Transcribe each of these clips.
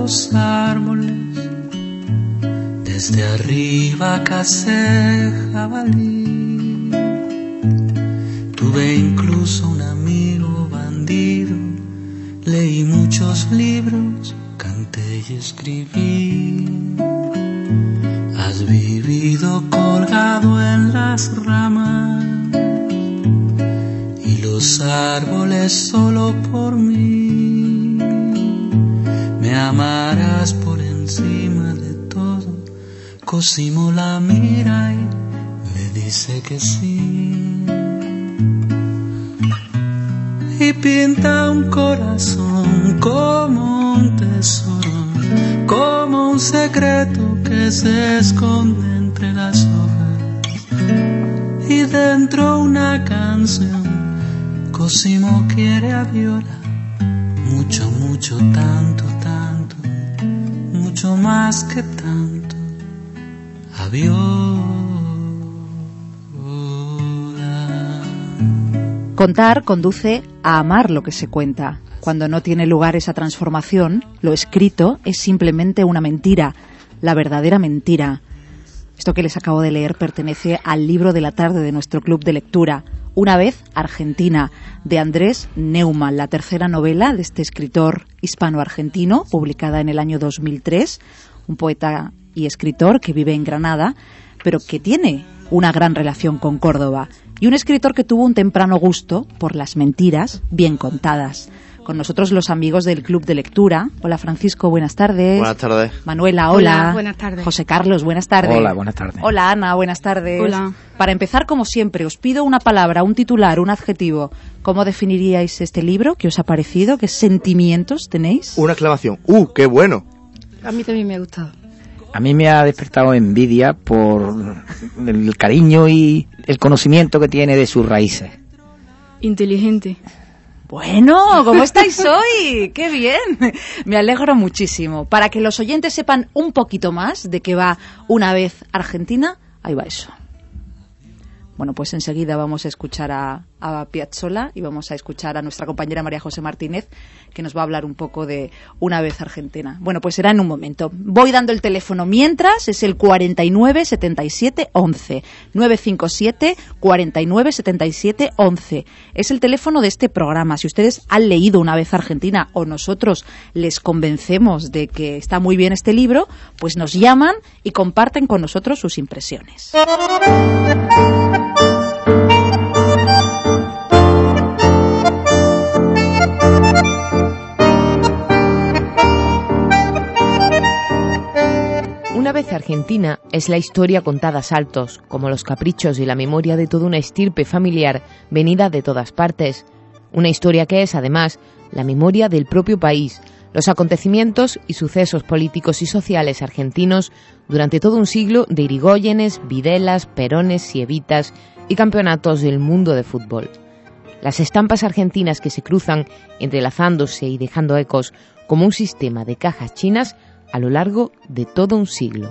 los árboles, desde arriba cacé jabalí. Tuve incluso un amigo bandido, leí muchos libros, canté y escribí. Has vivido colgado en las ramas y los árboles solo por mí. Me amarás por encima de todo. Cosimo la mira y le dice que sí. Y pinta un corazón como un tesoro, como un secreto que se esconde entre las hojas. Y dentro una canción, Cosimo quiere a Viola, mucho, mucho, tanto, tanto, mucho más que tanto, a Viola. Contar conduce a amar lo que se cuenta. Cuando no tiene lugar esa transformación, lo escrito es simplemente una mentira, la verdadera mentira. Esto que les acabo de leer pertenece al libro de la tarde de nuestro club de lectura, Una vez Argentina, de Andrés Neumann, la tercera novela de este escritor hispano-argentino, publicada en el año 2003, un poeta y escritor que vive en Granada, pero que tiene una gran relación con Córdoba, y un escritor que tuvo un temprano gusto por las mentiras bien contadas. Con nosotros los amigos del Club de Lectura. Hola Francisco, buenas tardes. Buenas tardes. Manuela, hola. Hola, buenas tardes. José Carlos, buenas tardes. Hola, buenas tardes. Hola Ana, buenas tardes. Hola. Para empezar, como siempre, os pido una palabra, un titular, un adjetivo. ¿Cómo definiríais este libro? ¿Qué os ha parecido? ¿Qué sentimientos tenéis? Una exclamación. ¡Qué bueno! A mí también me ha gustado. A mí me ha despertado envidia por el cariño y el conocimiento que tiene de sus raíces. Inteligente. Bueno, ¿cómo estáis hoy? ¡Qué bien! Me alegro muchísimo. Para que los oyentes sepan un poquito más de qué va Una vez Argentina, ahí va eso. Bueno, pues enseguida vamos a escuchar a Piazzolla y vamos a escuchar a nuestra compañera María José Martínez, que nos va a hablar un poco de Una vez Argentina. Bueno, pues será en un momento. Voy dando el teléfono mientras, es el 49 77 11. 957 49 77 11. Es el teléfono de este programa. Si ustedes han leído Una vez Argentina o nosotros les convencemos de que está muy bien este libro, pues nos llaman y comparten con nosotros sus impresiones. Una vez Argentina es la historia contada a saltos, como los caprichos y la memoria de toda una estirpe familiar venida de todas partes. Una historia que es, además, la memoria del propio país, los acontecimientos y sucesos políticos y sociales argentinos durante todo un siglo de Irigoyenes, Videlas, Perones, Sievitas y campeonatos del mundo de fútbol. Las estampas argentinas que se cruzan, entrelazándose y dejando ecos como un sistema de cajas chinas a lo largo de todo un siglo.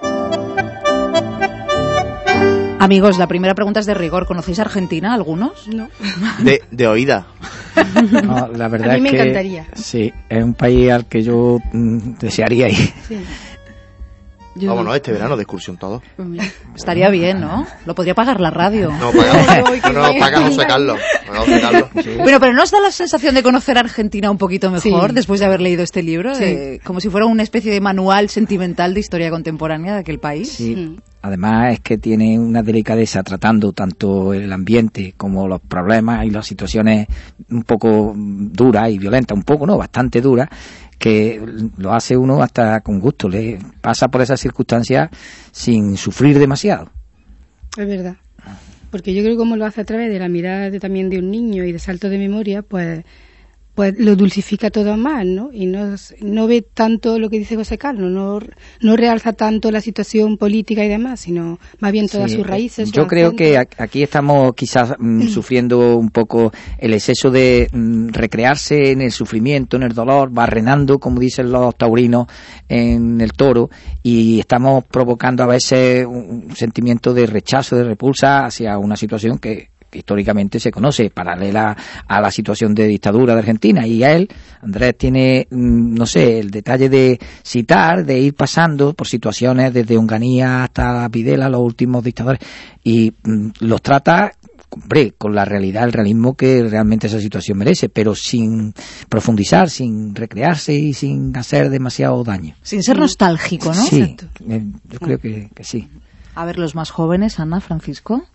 Amigos, la primera pregunta es de rigor. ¿Conocéis Argentina algunos? No. De oída. No, la verdad A mí me es que encantaría. sí, es un país al que yo desearía ir. Sí. Vámonos este verano de excursión todos. Pues mira. Estaría bien, ¿no? Lo podría pagar la radio. No, paga José Carlos. Sí. Bueno, pero ¿no os da la sensación de conocer Argentina un poquito mejor Sí. después de haber leído este libro? Sí. Como si fuera una especie de manual sentimental de historia contemporánea de aquel país. Sí. Además es que tiene una delicadeza tratando tanto el ambiente como los problemas y las situaciones un poco duras y violentas, un poco, no, bastante duras, que lo hace uno hasta con gusto, le pasa por esas circunstancias sin sufrir demasiado. Es verdad. Porque yo creo que como lo hace a través de la mirada también de un niño y de saltos de memoria, pues lo dulcifica todo más, ¿no? Y no ve tanto lo que dice José Carlos, no realza tanto la situación política y demás, sino más bien todas sus raíces. Yo creo que aquí estamos quizás sufriendo un poco el exceso de recrearse en el sufrimiento, en el dolor, barrenando, como dicen los taurinos, en el toro, y estamos provocando a veces un sentimiento de rechazo, de repulsa hacia una situación que que históricamente se conoce, paralela a la situación de dictadura de Argentina. Y Andrés tiene, no sé, el detalle de citar, de ir pasando por situaciones desde Onganía hasta Videla, los últimos dictadores, y los trata, hombre, con la realidad, el realismo que realmente esa situación merece, pero sin profundizar, sin recrearse y sin hacer demasiado daño. Sin ser nostálgico, ¿no? Sí, Exacto. Yo creo que sí. A ver, los más jóvenes, Ana, Francisco.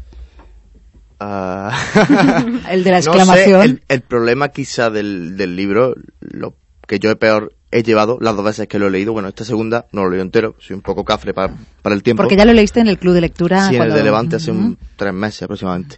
El de la No exclamación. sé, el problema quizá del libro, lo que yo he llevado las 2 veces que lo he leído, bueno, esta segunda no lo leo entero, soy un poco cafre para el tiempo. Porque ya lo leíste en el club de lectura. Sí, en el de Levante hace 3 meses aproximadamente.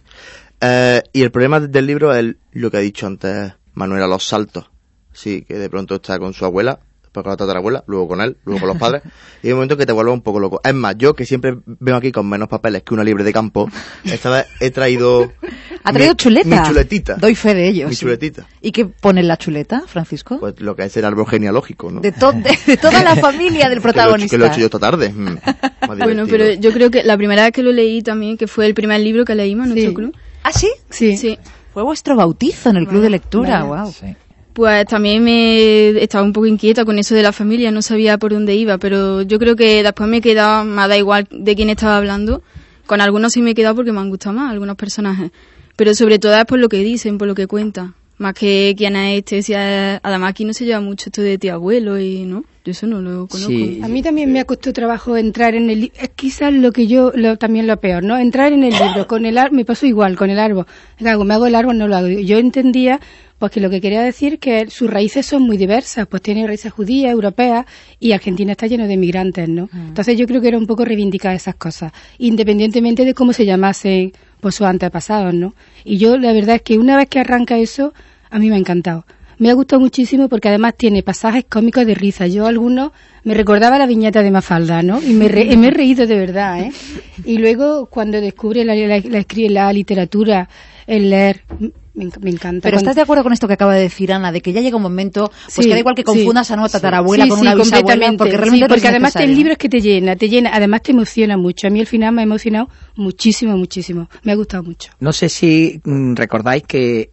Y el problema del libro es lo que ha dicho antes Manuela, los saltos. Sí, que de pronto está con su abuela, después con la tatarabuela, luego con él, luego con los padres, y hay un momento que te vuelve un poco loco. Es más, yo que siempre vengo aquí con menos papeles que una libre de campo, esta vez he traído... ¿Ha traído chuleta? Mi chuletita. Doy fe de ello. Mi sí. chuletita. ¿Y qué pone en la chuleta, Francisco? Pues lo que es el árbol genealógico, ¿no? De toda la familia del protagonista. Que lo he hecho yo esta tarde. Bueno, pero yo creo que la primera vez que lo leí también, que fue el primer libro que leímos en nuestro club. ¿Ah, sí? Sí. Fue vuestro bautizo en el club de lectura, vale. wow. Sí. Pues también me estaba un poco inquieta con eso de la familia, no sabía por dónde iba, pero yo creo que después me da igual de quién estaba hablando. Con algunos sí me he quedado porque me han gustado más, algunos personajes. Pero sobre todo es por lo que dicen, por lo que cuentan. Más que quién es este, si es... Además aquí no se lleva mucho esto de tío abuelo y no, yo eso no lo conozco. Sí. A mí también me ha costado trabajo entrar en el libro. Es quizás lo que también lo peor, ¿no? Entrar en el libro. Con el me pasó igual, con el árbol. Me hago el árbol, no lo hago. Yo entendía pues que lo que quería decir que sus raíces son muy diversas, pues tiene raíces judías, europeas, y Argentina está lleno de migrantes, ¿no? Entonces yo creo que era un poco reivindicar esas cosas, independientemente de cómo se llamasen pues sus antepasados, ¿no? Y yo la verdad es que una vez que arranca eso, a mí me ha encantado. Me ha gustado muchísimo porque además tiene pasajes cómicos de risa. Yo algunos me recordaba la viñeta de Mafalda, ¿no? Y me he reído de verdad, ¿eh? Y luego cuando descubre la literatura, el leer, me encanta. Pero ¿estás de acuerdo con esto que acaba de decir Ana, de que ya llega un momento, pues sí, que da igual que confundas a nueva tatarabuela con sí, una bisabuela, completamente. porque realmente no porque es además necesario. el libro es que te llena, además te emociona mucho. A mí al final me ha emocionado muchísimo. Me ha gustado mucho. No sé si recordáis que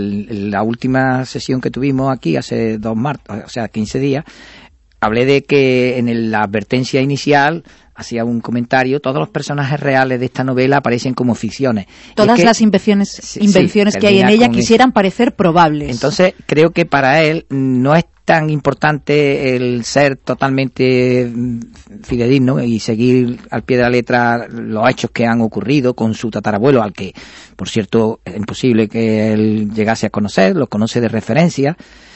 la última sesión que tuvimos aquí hace 2 martes, o sea, 15 días, hablé de que en la advertencia inicial hacía un comentario, todos los personajes reales de esta novela aparecen como ficciones. Todas las invenciones que hay en ella quisieran parecer probables. Entonces, creo que para él no es tan importante el ser totalmente fidedigno y seguir al pie de la letra los hechos que han ocurrido con su tatarabuelo, al que, por cierto, es imposible que él llegase a conocer, lo conoce de referencia,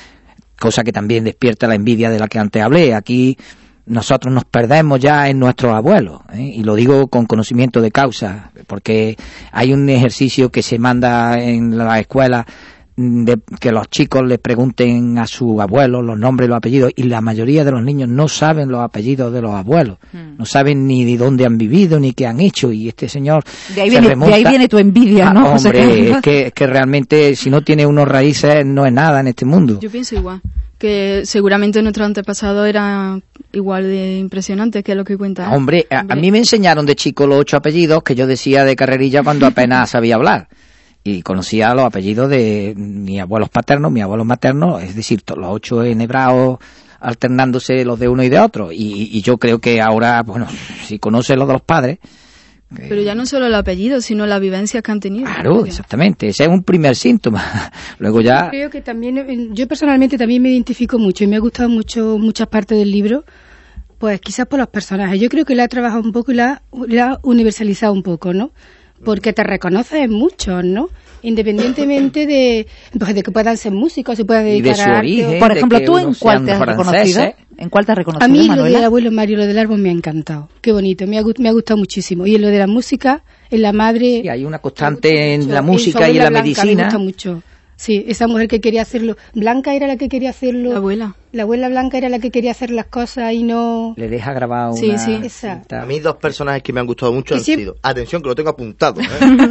cosa que también despierta la envidia de la que antes hablé. Aquí nosotros nos perdemos ya en nuestros abuelos, y lo digo con conocimiento de causa, porque hay un ejercicio que se manda en la escuela de que los chicos les pregunten a sus abuelos los nombres y los apellidos, y la mayoría de los niños no saben los apellidos de los abuelos, no saben ni de dónde han vivido ni qué han hecho, y este señor de ahí viene tu envidia, ¿no? Hombre, es que realmente si no tiene unos raíces no es nada en este mundo. Yo pienso igual, que seguramente nuestros antepasados eran igual de impresionantes que lo que cuenta. Hombre, a mí me enseñaron de chico los 8 apellidos que yo decía de carrerilla cuando apenas sabía hablar. Y conocía los apellidos de mis abuelos paternos, mis abuelos maternos, es decir, los 8 enhebrados alternándose los de uno y de otro. Y yo creo que ahora, bueno, si conoces los de los padres... Pero ya no solo el apellido, sino las vivencias que han tenido. Claro, exactamente. Ese es un primer síntoma. Luego ya... Yo creo que también, yo personalmente también me identifico mucho y me ha gustado mucho muchas partes del libro, pues quizás por los personajes. Yo creo que la ha trabajado un poco y la ha universalizado un poco, ¿no? Porque te reconoces en muchos, ¿no? Independientemente de que puedan ser músicos, se puedan dedicar a arte. Por ejemplo, ¿tú en cuál te has reconocido? ¿En cuál te has reconocido, A mí Manuela? Lo del abuelo Mario, lo del árbol me ha encantado. Qué bonito, me ha gustado muchísimo. Y en lo de la música, en la madre... Sí, hay una constante en la música y en la medicina. Me gusta mucho. Sí, esa mujer que quería hacerlo. Blanca era la que quería hacerlo. La abuela. La abuela Blanca era la que quería hacer las cosas y no... Le deja grabado sí, una... Sí, cinta. A mí 2 personajes que me han gustado mucho han sido... Atención, que lo tengo apuntado,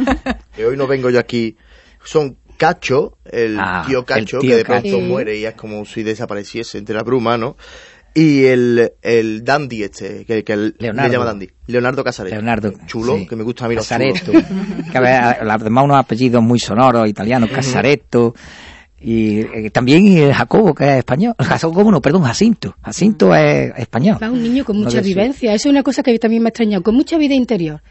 que hoy no vengo yo aquí. Son Cacho, el tío Cacho, que de pronto muere y es como si desapareciese entre la bruma, ¿no? Y el dandy que Leonardo. le llama dandy. Leonardo Casaretto. Leonardo, Chulo, sí. que me gusta a mí los Casaretto. chulos. Que además unos apellidos muy sonoros, italianos, Casaretto. Y también Jacobo, que es español. Jacinto. Jacinto es español. Va un niño con No mucha de su- vivencia. Eso es una cosa que también me ha extrañado. Con mucha vida interior.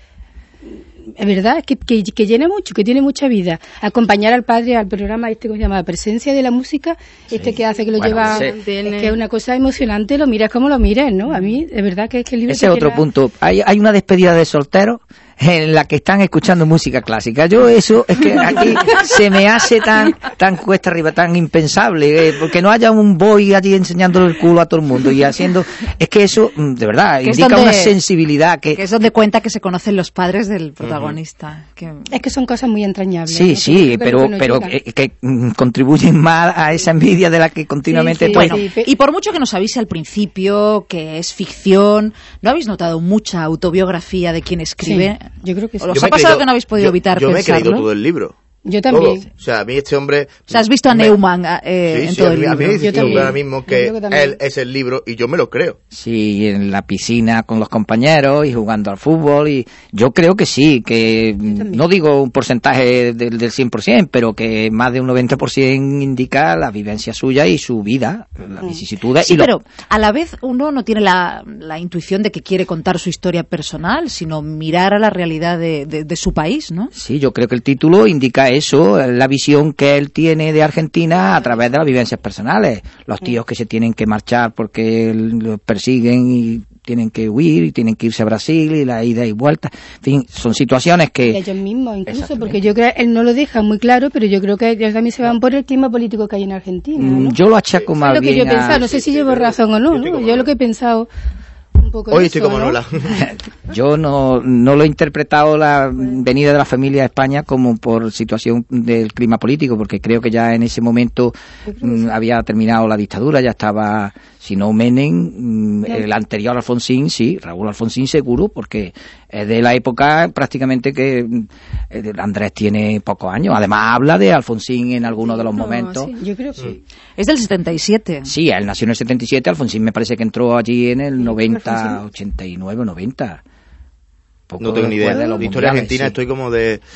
Es verdad, es que llena mucho, que tiene mucha vida. Acompañar al padre al programa ¿cómo se llama? La presencia de la música, que hace que lo Bueno, lleva... ese- Es que es una cosa emocionante, lo miras como lo mires, ¿no? A mí, es verdad que es que el libro... Ese es te otro queda- punto. Hay una despedida de solteros en la que están escuchando música clásica. Yo eso es que aquí se me hace tan cuesta arriba, tan impensable, porque no haya un boy allí enseñándole el culo a todo el mundo y haciendo... Es que eso, de verdad, Que es indica donde- una sensibilidad Que es donde cuenta que se conocen los padres del protagonista. Que... Es que son cosas muy entrañables. Sí, ¿no? sí, Creo que pero no llega. que contribuyen más a esa envidia de la que continuamente Sí, sí, estoy. Bueno, sí. y por mucho que nos avise al principio que es ficción, ¿no habéis notado mucha autobiografía de quien escribe? Sí, yo creo que sí. ¿Os Yo ha me he pasado creído- que no habéis podido evitar Yo me he pensarlo? creído todo el libro. Yo también. Todo. O sea, a mí este hombre... O sea, has visto a me- Neumann Sí, en sí, todo a el mí, a mí libro. me dice Yo también. ahora mismo Yo que creo que también. él es el libro y yo me lo creo. Sí, en la piscina con los compañeros y jugando al fútbol y yo creo que sí, que no digo un porcentaje del 100%, pero que más de un 90% indica la vivencia suya y su vida, las vicisitudes. Sí, y lo- pero a la vez uno no tiene la intuición de que quiere contar su historia personal, sino mirar a la realidad de su país, ¿no? Sí, yo creo que el título indica eso, la visión que él tiene de Argentina a través de las vivencias personales. Los tíos que se tienen que marchar porque los persiguen y tienen que huir y tienen que irse a Brasil y la ida y vuelta. En fin, son situaciones Y que... ellos mismos incluso, Exactamente. porque yo creo él no lo deja muy claro, pero yo creo que ellos también se van por el clima político que hay en Argentina, ¿no? Yo lo achaco Es más lo que yo he bien a- pensado, no sé si llevo razón o no, Yo estoy ¿no? como Yo lo Manuela. que he pensado un poco Hoy de estoy eso, como ¿no? Manuela. Yo no lo he interpretado la venida de la familia a España como por situación del clima político, porque creo que ya en ese momento había terminado la dictadura, ya estaba, si no Menem, el anterior Alfonsín, sí, Raúl Alfonsín seguro, porque es de la época prácticamente que Andrés tiene pocos años. Además habla de Alfonsín en algunos de los momentos. sí. Yo creo que sí. Es del 77. Sí, él nació en el 77, Alfonsín me parece que entró allí en el 90, 89, 90. Poco No tengo ni idea. después de los De historia mundiales, argentina sí. estoy como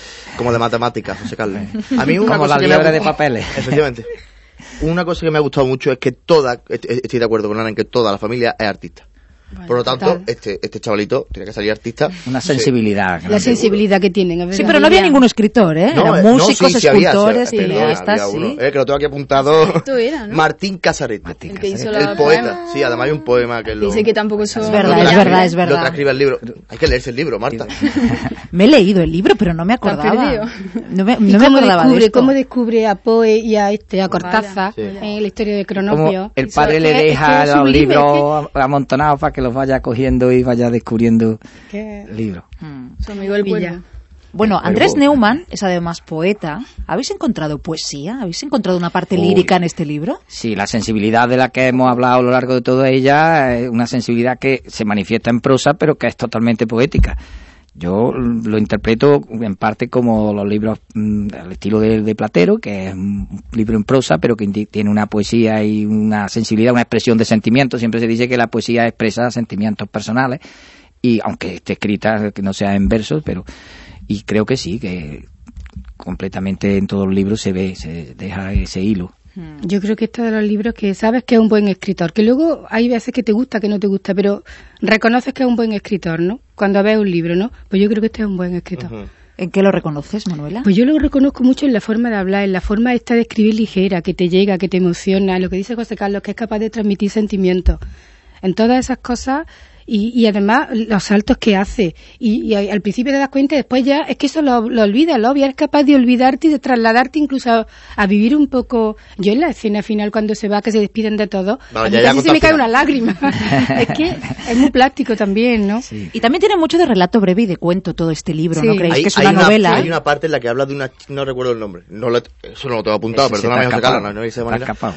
de matemáticas, José Carlos. A mí una Como cosa la que me ha liebre de gustado- papeles. Efectivamente. Una cosa que me ha gustado mucho es que estoy de acuerdo con Ana en que toda la familia es artista. Por lo tanto, total. este chavalito tiene que salir artista. Una Sí. sensibilidad. La sensibilidad que tienen, es Sí, verdad. pero no había ningún escritor, ¿eh? No, Eran músicos, sí, sí había, escultores, sí, perdona, cineastas, había uno. sí. Que lo tengo aquí apuntado. Esto era, ¿no? Martín Casaretto. Martín El que hizo Casaretto. la El poeta. Sí, además hay un poema que lo... Dice que tampoco son... Es verdad, lo es transcribe- verdad, es verdad. Lo transcribe el libro. Hay que leerse el libro, Marta. Me he leído el libro, pero no me ¿Te has acordaba. perdido? No me, ¿Y no me cómo acordaba de descubre, esto. cómo descubre a Poe y a Cortázar Sí. en la historia de Como Cronopio? el padre Es le que deja es los sublime, libros amontonados para que los vaya cogiendo y vaya descubriendo que- el libro. Su amigo el Villa. cuervo. Bueno, Pero- Andrés Neumann es además poeta. ¿Habéis encontrado poesía? ¿Habéis encontrado una parte Uy. lírica en este libro? Sí, la sensibilidad de la que hemos hablado a lo largo de toda ella es una sensibilidad que se manifiesta en prosa, pero que es totalmente poética. Yo lo interpreto en parte como los libros al estilo de Platero, que es un libro en prosa, pero que tiene una poesía y una sensibilidad, una expresión de sentimientos. Siempre se dice que la poesía expresa sentimientos personales, y aunque esté escrita, que no sea en versos, pero... Y creo que sí, que completamente en todos los libros se deja ese hilo. Yo creo que estos de los libros que sabes que es un buen escritor, que luego hay veces que te gusta, que no te gusta, pero reconoces que es un buen escritor, ¿no? Cuando ves un libro, ¿no? Pues yo creo que este es un buen escritor. Ujú. ¿En qué lo reconoces, Manuela? Pues yo lo reconozco mucho en la forma de hablar, en la forma esta de escribir ligera, que te llega, que te emociona, lo que dice José Carlos, que es capaz de transmitir sentimientos. En todas esas cosas, y además los saltos que hace. Y al principio te das cuenta y después ya es que eso lo olvidas, lo obvias, eres capaz de olvidarte y de trasladarte incluso a vivir un poco. Yo en la escena final cuando se va, que se despiden de todos, Vale, a mí ya casi se contra me el cae final. una lágrima. Es que es muy plástico también, ¿no? Sí. Y también tiene mucho de relato breve y de cuento todo este libro, Sí. ¿no creéis? Hay- Que es hay una novela. Hay una parte en la que habla de una... No recuerdo el nombre. Eso no lo tengo apuntado, Ese se perdóname, te ha José escapado. Carlos, no hice de Te ha manera. escapado.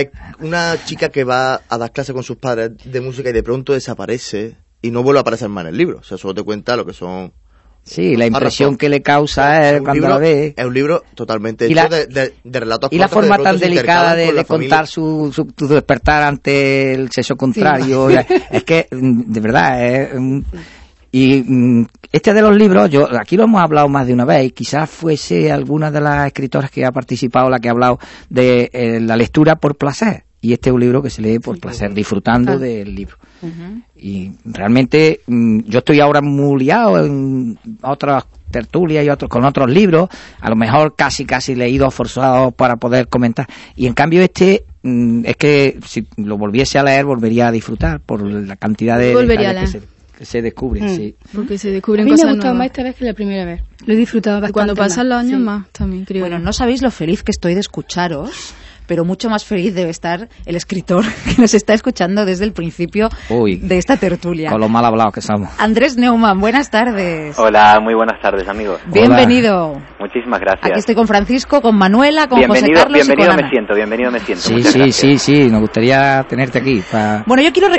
Una chica que va a dar clases con sus padres de música y de pronto desaparece y no vuelve a aparecer más en el libro. O sea, solo te cuenta lo que son Sí, la impresión que le causa es cuando la ve. Es un libro totalmente hecho de relatos. Y la forma tan delicada de contar su despertar ante el sexo contrario. Sí. Es que, de verdad, y este de los libros, aquí lo hemos hablado más de una vez, y quizás fuese alguna de las escritoras que ha participado la que ha hablado de la lectura por placer. Y este es un libro que se lee por placer, disfrutando del libro. Y realmente yo estoy ahora muy liado en otras tertulias y con otros libros, a lo mejor casi leídos, forzados para poder comentar. Y en cambio es que si lo volviese a leer, volvería a disfrutar por la cantidad de detalles que se descubren. Sí. Porque se descubren cosas nuevas. A mí me ha gustado más esta vez que la primera vez. Lo he disfrutado bastante. Cuando pasan los años más también, creo. Bueno, no sabéis lo feliz que estoy de escucharos, pero mucho más feliz debe estar el escritor que nos está escuchando desde el principio de esta tertulia. Con lo mal hablados que somos. Andrés Neumann, buenas tardes. Hola, muy buenas tardes, amigos. Bienvenido. Hola. Muchísimas gracias. Aquí estoy con Francisco, con Manuela, con José Carlos y con Ana. Bienvenido me siento. Sí, nos gustaría tenerte aquí. Bueno, yo quiero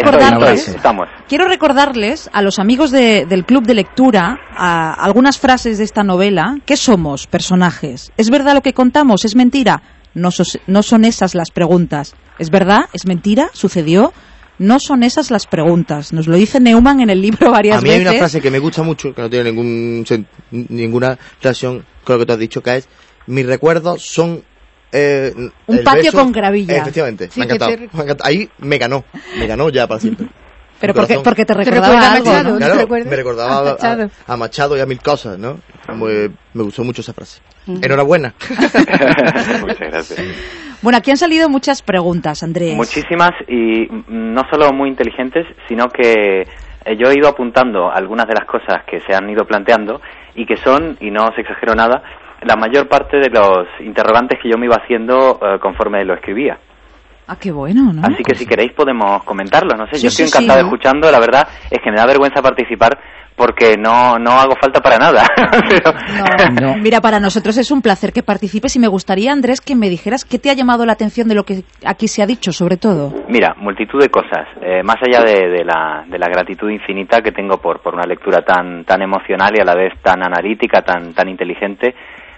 recordarles a los amigos del Club de Lectura algunas frases de esta novela. ¿Qué somos? Personajes. ¿Es verdad lo que contamos? ¿Es mentira? No son esas las preguntas. ¿Es verdad? ¿Es mentira? ¿Sucedió? No son esas las preguntas. Nos lo dice Neumann en el libro varias veces. A mí hay una frase que me gusta mucho, que no tiene ninguna relación con lo que tú has dicho, que es: mis recuerdos son... un patio con gravilla. Efectivamente, sí, me ha encantado. Ahí me ganó ya para siempre. Pero porque te recordaba algo, Machado, ¿no? Claro, me recordaba a Machado y a mil cosas, ¿no? Me gustó mucho esa frase. Enhorabuena. Muchas gracias. Bueno, aquí han salido muchas preguntas, Andrés. Muchísimas, y no solo muy inteligentes, sino que yo he ido apuntando algunas de las cosas que se han ido planteando y que son, y no os exagero nada, la mayor parte de los interrogantes que yo me iba haciendo conforme lo escribía. Ah, qué bueno, ¿no? Así que si queréis podemos comentarlo, no sé, yo estoy encantado escuchando, la verdad es que me da vergüenza participar porque no hago falta para nada. Pero... No. Mira, para nosotros es un placer que participes y me gustaría, Andrés, que me dijeras qué te ha llamado la atención de lo que aquí se ha dicho, sobre todo. Mira, multitud de cosas, más allá de la gratitud infinita que tengo por una lectura tan emocional y a la vez tan analítica, tan inteligente.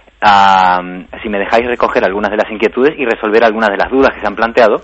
Si me dejáis recoger algunas de las inquietudes y resolver algunas de las dudas que se han planteado.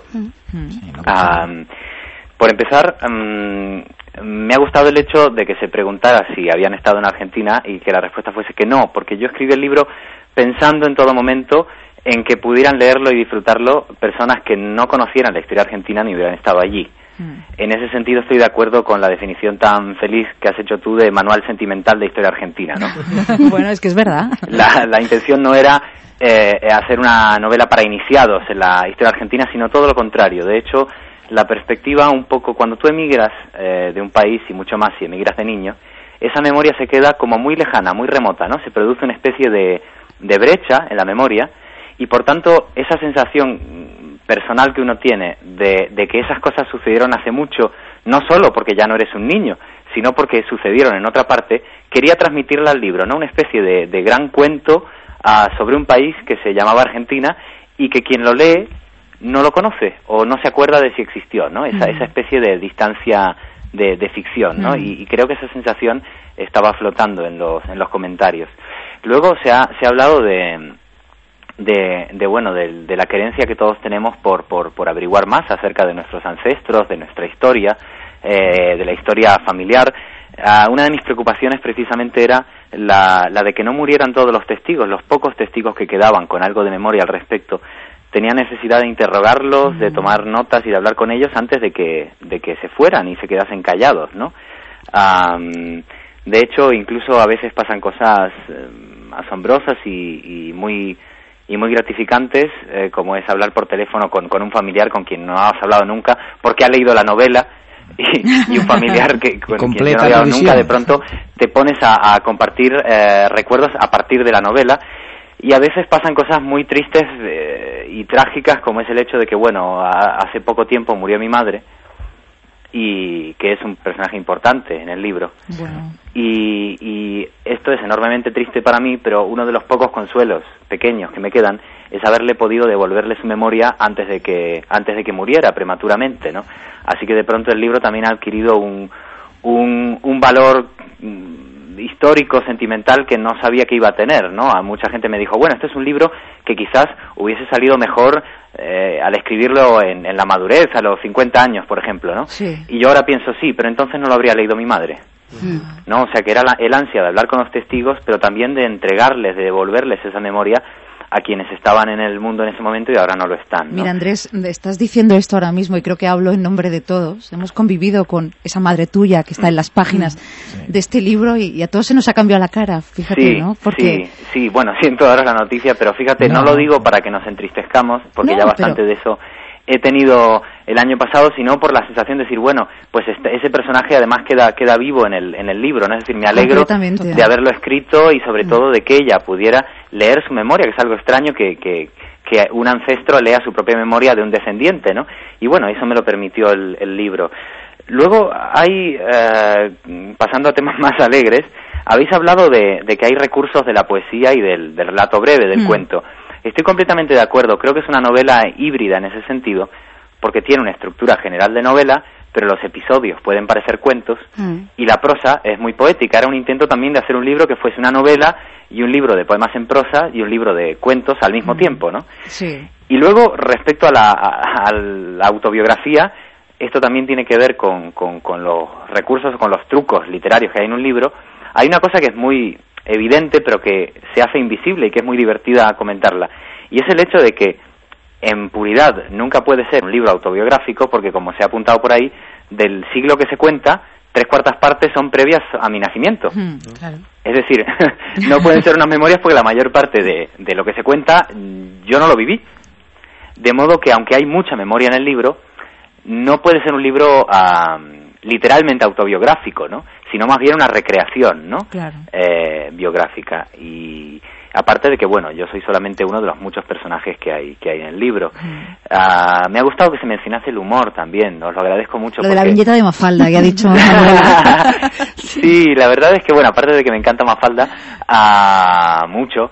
Por empezar, me ha gustado el hecho de que se preguntara si habían estado en Argentina y que la respuesta fuese que no, porque yo escribí el libro pensando en todo momento en que pudieran leerlo y disfrutarlo personas que no conocieran la historia argentina ni hubieran estado allí. En ese sentido estoy de acuerdo con la definición tan feliz que has hecho tú de manual sentimental de historia argentina, ¿no? Bueno, es que es verdad. La intención no era hacer una novela para iniciados en la historia argentina, sino todo lo contrario. De hecho, la perspectiva un poco, cuando tú emigras de un país y mucho más si emigras de niño, esa memoria se queda como muy lejana, muy remota, ¿no? Se produce una especie de brecha en la memoria y por tanto esa sensación personal que uno tiene de que esas cosas sucedieron hace mucho, no solo porque ya no eres un niño, sino porque sucedieron en otra parte, quería transmitirla al libro, ¿no? Una especie de gran cuento sobre un país que se llamaba Argentina y que quien lo lee no lo conoce o no se acuerda de si existió, ¿no? Esa especie de distancia de ficción, ¿no? Y creo que esa sensación estaba flotando en los comentarios. Luego se ha hablado de la querencia que todos tenemos por averiguar más acerca de nuestros ancestros, de nuestra historia, de la historia familiar. Una de mis preocupaciones precisamente era la de que no murieran todos los testigos, los pocos testigos que quedaban con algo de memoria al respecto. Tenía necesidad de interrogarlos, de tomar notas y de hablar con ellos antes de que se fueran y se quedasen callados, ¿no? De hecho, incluso a veces pasan cosas asombrosas y muy gratificantes, como es hablar por teléfono con un familiar con quien no has hablado nunca, porque ha leído la novela, y un familiar con quien yo no había hablado nunca, de pronto te pones a compartir recuerdos a partir de la novela. Y a veces pasan cosas muy tristes y trágicas, como es el hecho de que, hace poco tiempo murió mi madre, y que es un personaje importante en el libro. Bueno. Y esto es enormemente triste para mí, pero uno de los pocos consuelos pequeños que me quedan es haberle podido devolverle su memoria antes de que muriera prematuramente, ¿no? Así que de pronto el libro también ha adquirido un valor histórico, sentimental, que no sabía que iba a tener, ¿no? A mucha gente me dijo, bueno, este es un libro que quizás hubiese salido mejor al escribirlo en la madurez, a los 50 años, por ejemplo, ¿no? Sí. Y yo ahora pienso, sí, pero entonces no lo habría leído mi madre, ¿no? O sea, que era el ansia de hablar con los testigos, pero también de entregarles, de devolverles esa memoria a quienes estaban en el mundo en ese momento y ahora no lo están, ¿no? Mira, Andrés, estás diciendo esto ahora mismo y creo que hablo en nombre de todos. Hemos convivido con esa madre tuya que está en las páginas de este libro y a todos se nos ha cambiado la cara, fíjate, sí, ¿no? Porque... sí, bueno, siento ahora la noticia, pero fíjate, no lo digo para que nos entristezcamos, porque No, ya bastante de eso he tenido el año pasado, sino por la sensación de decir, bueno, pues ese personaje además queda vivo en el libro, ¿no? Es decir, me alegro de haberlo escrito y sobre todo de que ella pudiera leer su memoria, que es algo extraño que un ancestro lea su propia memoria de un descendiente, ¿no? Y bueno, eso me lo permitió el libro. Luego hay, pasando a temas más alegres, habéis hablado de que hay recursos de la poesía y del relato breve, del cuento. Estoy completamente de acuerdo, creo que es una novela híbrida en ese sentido, porque tiene una estructura general de novela, pero los episodios pueden parecer cuentos, y la prosa es muy poética. Era un intento también de hacer un libro que fuese una novela y un libro de poemas en prosa y un libro de cuentos al mismo tiempo, ¿no? Sí. Y luego, respecto a la autobiografía, esto también tiene que ver con los recursos, con los trucos literarios que hay en un libro. Hay una cosa que es muy evidente, pero que se hace invisible y que es muy divertida comentarla, y es el hecho de que en puridad nunca puede ser un libro autobiográfico, porque como se ha apuntado por ahí, del siglo que se cuenta, 3/4 partes son previas a mi nacimiento. Claro. Es decir, no pueden ser unas memorias porque la mayor parte de lo que se cuenta yo no lo viví. De modo que aunque hay mucha memoria en el libro, no puede ser un libro literalmente autobiográfico, ¿no? Sino más bien una recreación, ¿no? Claro. Biográfica. Y aparte de que, bueno, yo soy solamente uno de los muchos personajes que hay en el libro. Me ha gustado que se mencionase el humor también, os lo agradezco mucho. Lo de la viñeta de Mafalda, que ha dicho Sí, la verdad es que, bueno, aparte de que me encanta Mafalda, mucho,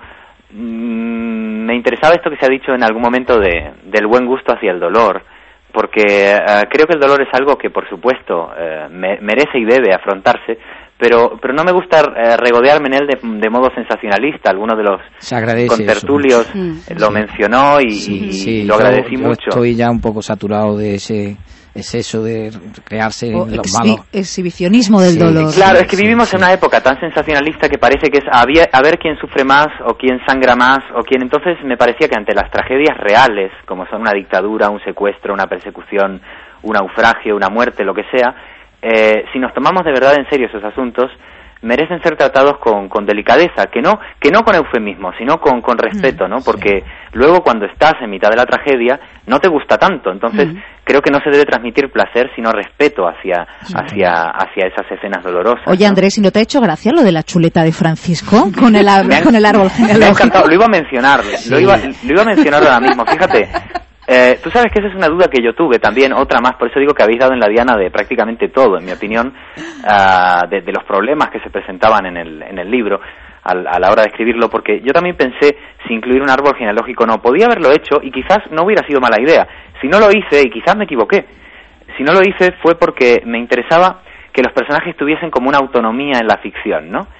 me interesaba esto que se ha dicho en algún momento del buen gusto hacia el dolor, porque creo que el dolor es algo que, por supuesto, merece y debe afrontarse, pero no me gusta regodearme en él de modo sensacionalista. Alguno de los contertulios lo mencionó y lo agradecí mucho. Estoy ya un poco saturado de ese exceso de crearse los malos. Exhibicionismo del dolor. Claro, es que vivimos en una época tan sensacionalista que parece que es a ver quién sufre más o quién sangra más o quién. Entonces me parecía que ante las tragedias reales, como son una dictadura, un secuestro, una persecución, un naufragio, una muerte, lo que sea, si nos tomamos de verdad en serio esos asuntos, merecen ser tratados con delicadeza, que no con eufemismo, sino con respeto, ¿no? Porque luego cuando estás en mitad de la tragedia no te gusta tanto, entonces creo que no se debe transmitir placer, sino respeto hacia esas escenas dolorosas. Oye, Andrés, ¿y no te ha hecho gracia lo de la chuleta de Francisco con el árbol genealógico? Me ha encantado, lo iba a mencionar, lo iba a mencionar ahora mismo, fíjate. Tú sabes que esa es una duda que yo tuve también, otra más, por eso digo que habéis dado en la diana de prácticamente todo, en mi opinión, de los problemas que se presentaban en el libro a la hora de escribirlo, porque yo también pensé si incluir un árbol genealógico o no. Podía haberlo hecho y quizás no hubiera sido mala idea. Si no lo hice, y quizás me equivoqué, si no lo hice fue porque me interesaba que los personajes tuviesen como una autonomía en la ficción, ¿no?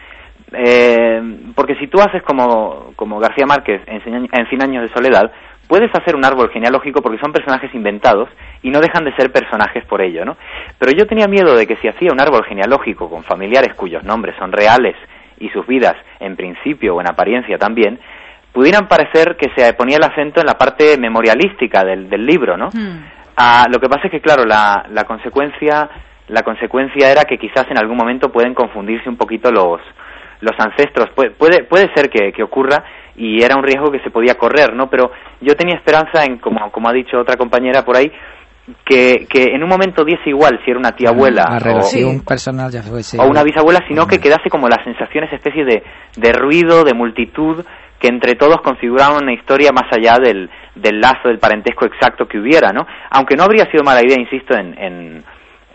Porque si tú haces como García Márquez en 100 años de soledad, puedes hacer un árbol genealógico porque son personajes inventados y no dejan de ser personajes por ello, ¿no? Pero yo tenía miedo de que si hacía un árbol genealógico con familiares cuyos nombres son reales y sus vidas, en principio o en apariencia también, pudieran parecer que se ponía el acento en la parte memorialística del libro, ¿no? Lo que pasa es que, claro, la consecuencia era que quizás en algún momento pueden confundirse un poquito los ancestros. Puede ser que ocurra, y era un riesgo que se podía correr, ¿no? Pero yo tenía esperanza en, como ha dicho otra compañera por ahí, que en un momento diese igual si era una tía abuela la relación personal ya fuese, o una bisabuela, sino que quedase como la sensación, esa especie de ruido, de multitud, que entre todos configuraban una historia más allá del lazo, del parentesco exacto que hubiera, ¿no? Aunque no habría sido mala idea, insisto, en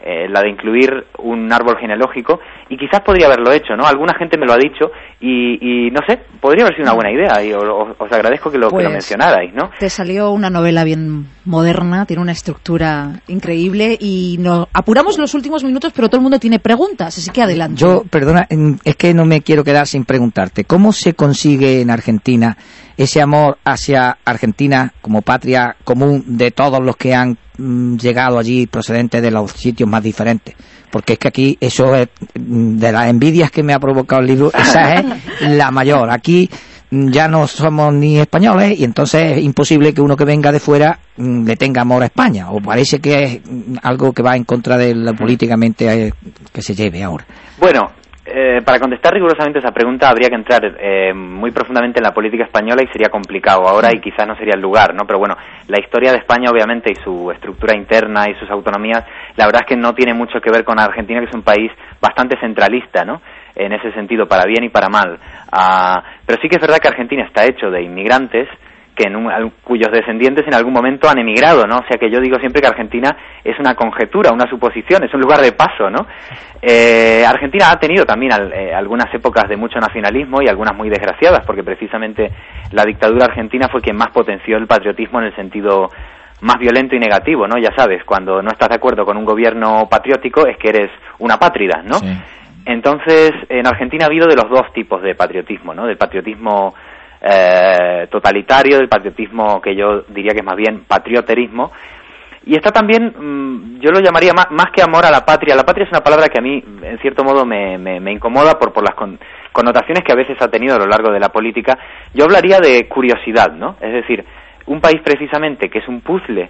la de incluir un árbol genealógico, y quizás podría haberlo hecho, ¿no? Alguna gente me lo ha dicho y no sé, podría haber sido una buena idea, y os agradezco que lo mencionarais, ¿no? Te salió una novela bien moderna, tiene una estructura increíble y nos apuramos los últimos minutos, pero todo el mundo tiene preguntas, así que adelante. Yo, perdona, es que no me quiero quedar sin preguntarte, ¿cómo se consigue en Argentina ese amor hacia Argentina como patria común de todos los que han llegado allí procedentes de los sitios más diferentes? Porque es que aquí eso es de las envidias que me ha provocado el libro, esa es la mayor. Aquí ya no somos ni españoles y entonces es imposible que uno que venga de fuera le tenga amor a España, o parece que es algo que va en contra de lo políticamente que se lleve ahora. Bueno, para contestar rigurosamente esa pregunta habría que entrar muy profundamente en la política española y sería complicado ahora y quizás no sería el lugar, ¿no? Pero bueno, la historia de España obviamente y su estructura interna y sus autonomías, la verdad es que no tiene mucho que ver con Argentina, que es un país bastante centralista, ¿no? En ese sentido, para bien y para mal. Pero sí que es verdad que Argentina está hecho de inmigrantes cuyos descendientes en algún momento han emigrado, ¿no? O sea que yo digo siempre que Argentina es una conjetura, una suposición, es un lugar de paso, ¿no? Argentina ha tenido también algunas épocas de mucho nacionalismo y algunas muy desgraciadas, porque precisamente la dictadura argentina fue quien más potenció el patriotismo en el sentido más violento y negativo, ¿no? Ya sabes, cuando no estás de acuerdo con un gobierno patriótico es que eres una apátrida, ¿no? Sí. Entonces, en Argentina ha habido de los dos tipos de patriotismo, ¿no? Del patriotismo totalitario, del patriotismo que yo diría que es más bien patrioterismo, y está también, yo lo llamaría más que amor a la patria es una palabra que a mí en cierto modo me incomoda por las connotaciones que a veces ha tenido a lo largo de la política. Yo hablaría de curiosidad, ¿no? Es decir, un país precisamente que es un puzzle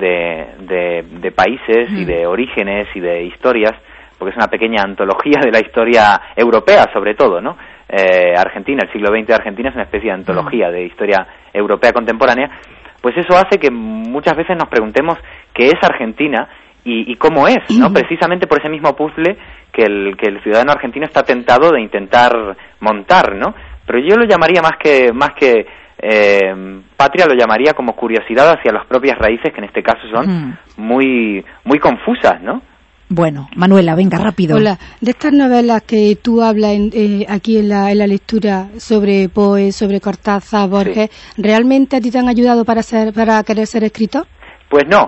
de países y de orígenes y de historias, porque es una pequeña antología de la historia europea sobre todo, ¿no? Argentina, el siglo XX de Argentina es una especie de antología de historia europea contemporánea, pues eso hace que muchas veces nos preguntemos qué es Argentina y cómo es, ¿no? Precisamente por ese mismo puzzle que el ciudadano argentino está tentado de intentar montar, ¿no? Pero yo lo llamaría más que patria, lo llamaría como curiosidad hacia las propias raíces, que en este caso son muy confusas, ¿no? Bueno, Manuela, venga, rápido. Hola, de estas novelas que tú hablas aquí en la lectura sobre Poe, sobre Cortázar, Borges, sí. ¿Realmente a ti te han ayudado para querer ser escritor? Pues no.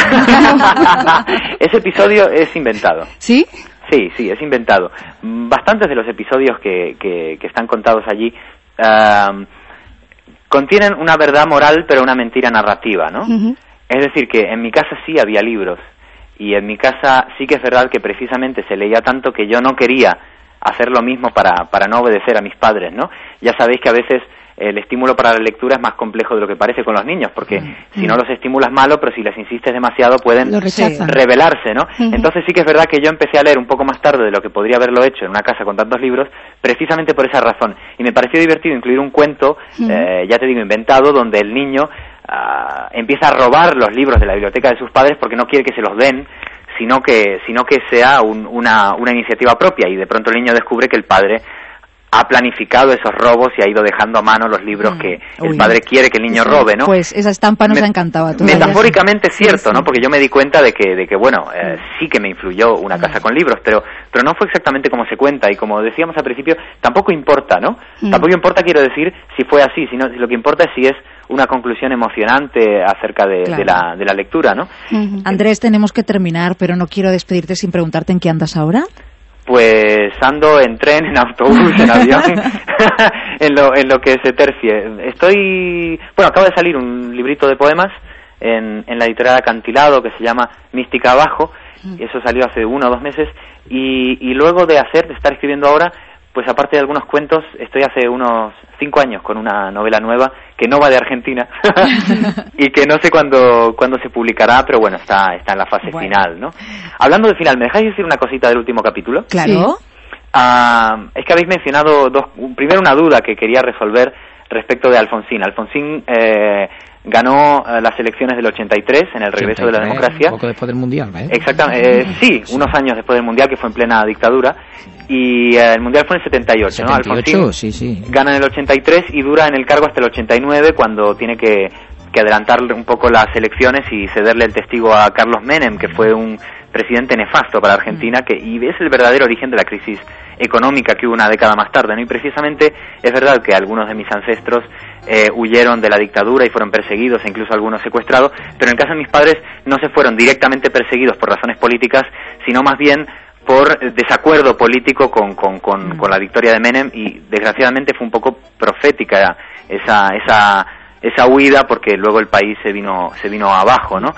Ese episodio es inventado. ¿Sí? Sí, es inventado. Bastantes de los episodios que están contados allí contienen una verdad moral, pero una mentira narrativa, ¿no? Uh-huh. Es decir, que en mi casa sí había libros. Y en mi casa sí que es verdad que precisamente se leía tanto que yo no quería hacer lo mismo para no obedecer a mis padres, ¿no? Ya sabéis que a veces el estímulo para la lectura es más complejo de lo que parece con los niños, porque si no los estimulas malo, pero si les insistes demasiado pueden rebelarse, ¿no? Entonces sí que es verdad que yo empecé a leer un poco más tarde de lo que podría haberlo hecho en una casa con tantos libros, precisamente por esa razón. Y me pareció divertido incluir un cuento, ya te digo, inventado, donde el niño empieza a robar los libros de la biblioteca de sus padres porque no quiere que se los den, sino que sea una iniciativa propia, y de pronto el niño descubre que el padre ha planificado esos robos y ha ido dejando a mano los libros que el padre quiere que el niño robe, ¿no? Pues esa estampa nos ha encantado a todos. Metafóricamente es cierto, ¿no? Porque yo me di cuenta de que bueno, sí que me influyó una casa con libros, pero no fue exactamente como se cuenta, y como decíamos al principio, tampoco importa, ¿no? Tampoco importa, quiero decir, si fue así, sino lo que importa es si es una conclusión emocionante acerca de la lectura, ¿no? Andrés, tenemos que terminar, pero no quiero despedirte sin preguntarte en qué andas ahora. Pues ando en tren, en autobús, en avión, en lo que se tercie. Acaba de salir un librito de poemas en la editorial Acantilado que se llama Mística Abajo, y eso salió hace 1 o 2 meses, y luego de estar escribiendo ahora, pues aparte de algunos cuentos, estoy hace unos 5 años con una novela nueva que no va de Argentina y que no sé cuándo se publicará, pero bueno, está en la fase final, ¿no? Hablando de final, ¿me dejáis decir una cosita del último capítulo? Claro. Es que habéis mencionado primero una duda que quería resolver respecto de Alfonsín. Alfonsín ganó las elecciones del 83 en el regreso 83, de la democracia. Un poco después del Mundial, ¿eh? Exactamente, sí, unos años después del Mundial, que fue en plena dictadura, y el Mundial fue en el 78, ¿no? Alfonsín sí. gana en el 83 y dura en el cargo hasta el 89, cuando tiene que que adelantar un poco las elecciones y cederle el testigo a Carlos Menem, que fue un presidente nefasto para Argentina, y es el verdadero origen de la crisis económica que hubo una década más tarde, ¿no? Y precisamente es verdad que algunos de mis ancestros huyeron de la dictadura y fueron perseguidos, e incluso algunos secuestrados, pero en el caso de mis padres no se fueron directamente perseguidos por razones políticas, sino más bien por desacuerdo político con la victoria de Menem, y desgraciadamente fue un poco profética esa huida, porque luego el país se vino abajo, ¿no?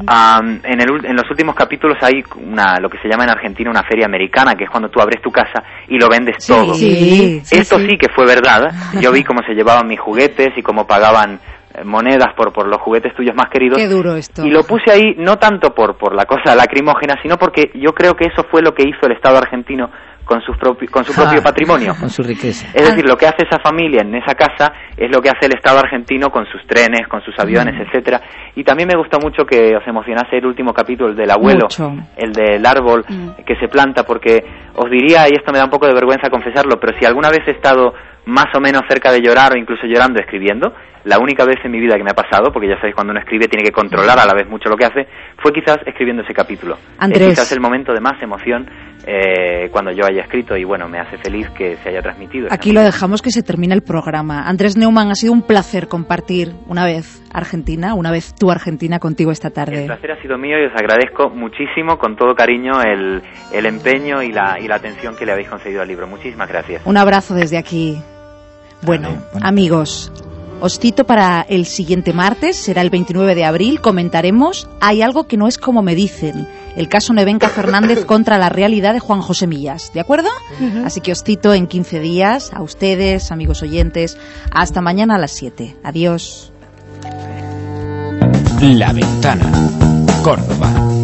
En los últimos capítulos hay lo que se llama en Argentina una feria americana, que es cuando tú abres tu casa y lo vendes todo. Esto sí que fue verdad. Yo vi cómo se llevaban mis juguetes y cómo pagaban monedas por los juguetes tuyos más queridos. Qué duro esto. Y lo puse ahí no tanto por la cosa lacrimógena, sino porque yo creo que eso fue lo que hizo el Estado argentino con su propio patrimonio. Con su riqueza. Es decir, lo que hace esa familia en esa casa es lo que hace el Estado argentino con sus trenes, con sus aviones, etcétera. Y también me gustó mucho que os emocionase el último capítulo, el del abuelo, el del árbol que se planta, porque os diría, y esto me da un poco de vergüenza confesarlo, pero si alguna vez he estado más o menos cerca de llorar o incluso llorando escribiendo, la única vez en mi vida que me ha pasado, porque ya sabéis, cuando uno escribe tiene que controlar a la vez mucho lo que hace, fue quizás escribiendo ese capítulo. Andrés. Es quizás el momento de más emoción cuando yo haya escrito, y bueno, me hace feliz que se haya transmitido. Aquí lo dejamos, que se termina el programa. Andrés Neumann, ha sido un placer compartir una vez Argentina, una vez tu Argentina contigo esta tarde. El placer ha sido mío y os agradezco muchísimo, con todo cariño, el empeño y la atención que le habéis concedido al libro. Muchísimas gracias. Un abrazo desde aquí. Bueno, amigos, os cito para el siguiente martes, será el 29 de abril, comentaremos Hay algo que no es como me dicen, el caso Nevenka Fernández contra la realidad de Juan José Millas, ¿de acuerdo? Así que os cito en 15 días, a ustedes, amigos oyentes, hasta mañana a las 7. Adiós. La Ventana, Córdoba.